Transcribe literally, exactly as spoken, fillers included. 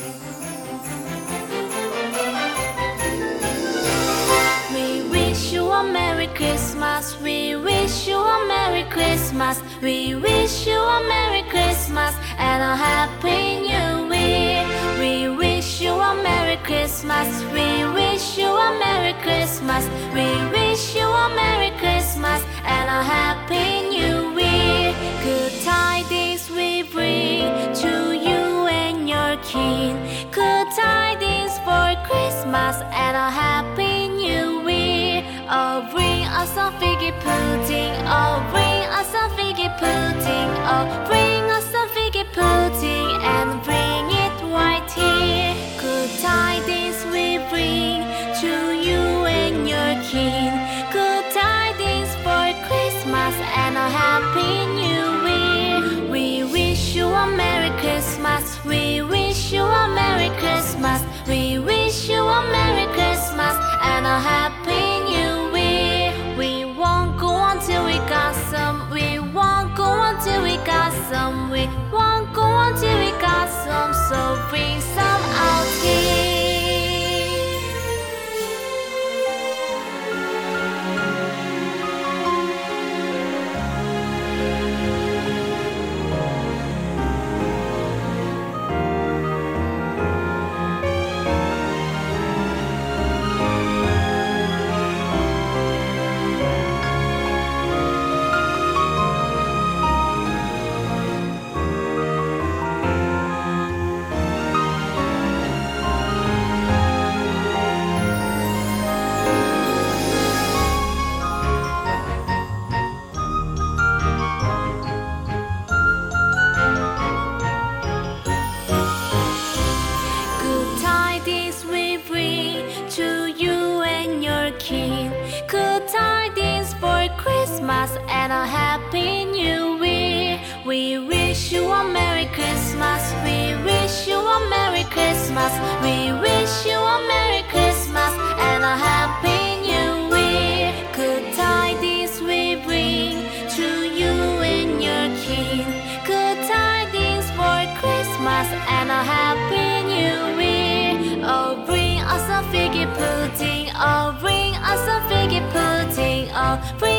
We wish you a Merry Christmas. We wish you a Merry Christmas. We wish you a Merry Christmas and a Happy New Year. We wish you a Merry Christmas. We wish you a Merry Christmas. We wish you a Merry Christmas and a Happy New Year. Good tidings we bring to you and your kin. Good tidings for Christmas and a Happy New Year. Oh, bring us a figgy pudding. Oh, bring us a figgy pudding. Oh, bring us a figgy pudding and bring it right here. Good tidings we bring to you and your kin. Good tidings for Christmas and a Happy New Year. We wish you a Merry Christmas. We wish you a Merry Christmas. We wish you a Merry Christmas and a Happy New Year. We won't go until we got some. We won't go until we got some. We won't go until we got some. So bring some out here. Good tidings we bring to you and your kin. Good tidings for Christmas and a Happy New Year. We wish you a Merry Christmas. We wish you a Merry Christmas. We wish you a Merry Christmas and a Happy New Year. Good tidings we bring to you and your kin. Good tidings for Christmas and a Happy New Year. Oh, bring us a figgy pudding. Oh, bring us a figgy pudding. Oh, bring